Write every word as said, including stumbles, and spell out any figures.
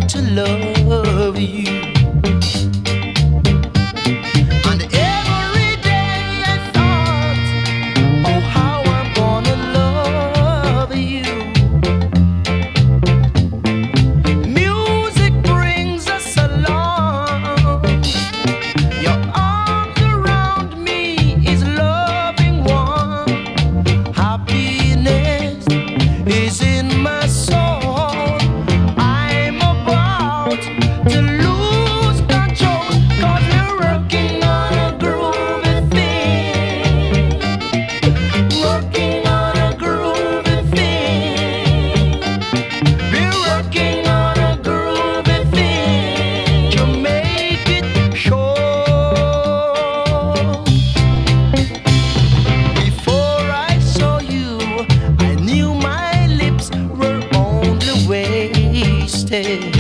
to love you. And every day I thought, oh, how I'm gonna love you. Music brings us along. Your arms around me is loving one. Happiness is in my soul. I'm about to lose control, 'cause we're working on a groovy thing. Working on a groovy thing. We're working on a groovy thing to make it sure. Before I saw you, I knew my lips were only wasted.